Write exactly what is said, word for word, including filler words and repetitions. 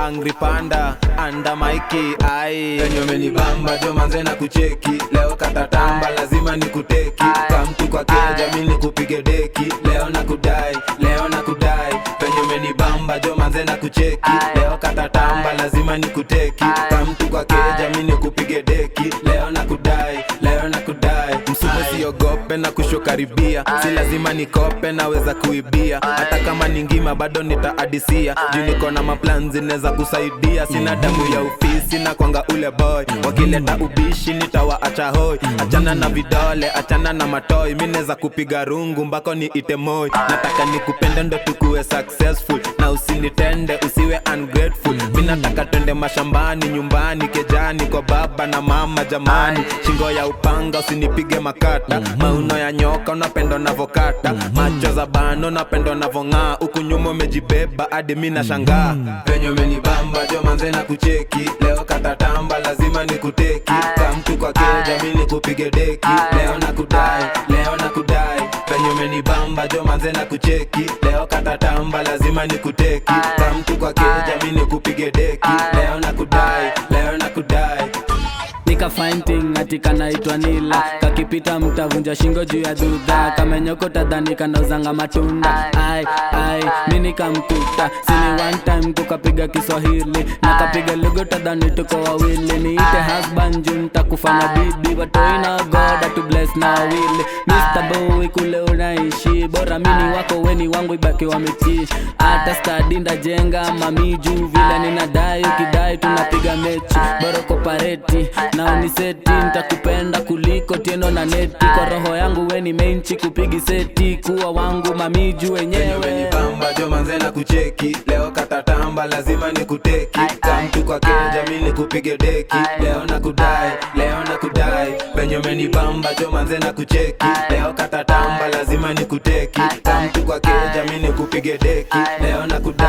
angry panda anda maiki ai penye umenibamba jo manze na kucheki leo katatamba lazima nikuteki kama mtu kwa keja mimi nikupige deki leo nakudai leo nakudai penye umenibamba jo manze na kucheki leo katatamba lazima nikuteki kama mtu kwa keja mimi nikupige deki leo nakudai leo nakudai msuko siogope na kushokaribia si lazima nikope naweza kuibia hata kama ningima bado nitaadisia juu niko na maplans zinaweza kusaidia sina damu ya ofisi na kwanga ule boy wakileta ubishi nitawaacha hoi achana na vidole achana na matoi mimi naweza kupiga rungu mbako ni itemoi nataka nikupende ndo tukue successful na usinitende usiwe ungrateful mimi nataka twende mashambani nyumbani kejani kwa baba na mama jamani shingo ya upanga usinipige makata mauno ya nyoka unapenda navokata macho za bano unapenda navongaa huku nyuma umejibeba hadi mimi nashangaa penye umenibamba jo manze na kucheki leo katatamba lazima nikuteki kama mtu kwa keja mimi nikupige deki leo nakudai leo nakudai penye umenibamba jo manze na kucheki leo katatamba lazima nikuteki kama mtu kwa keja mimi nikupige deki leo nakudai leo nakudai nika fine thing atika naitwa Nila kakipita mtavunja shingo juu ya dudha kama nyoko tadhani kanauzanga matunda ai ai mimi nikamkuta sini one time tukapiga Kiswahili na kapiga logo tadhani tuko wawili niite husband juu nitakufanya bibi watoi na God to bless na wili Mister Boy kule unaishi bora mimi wako weni wangu ibaki wameti hata study ndajenga mami juu vile ninadai ukidai tunapiga mechi bora kopareti na uniseti nitakupenda kuliko tieno na neti kwa roho yangu weni menchi kupigi seti kuwa wangu mamiju wenyewe umenibamba jo manze na kucheki leo katatamba lazima nikuteki kama mtu kwa keja mimi nikupige deki leo nakudai leo nakudai penye umenibamba jo manze na kucheki leo katatamba lazima nikuteki kama mtu kwa keja mimi nikupige deki leo nakudai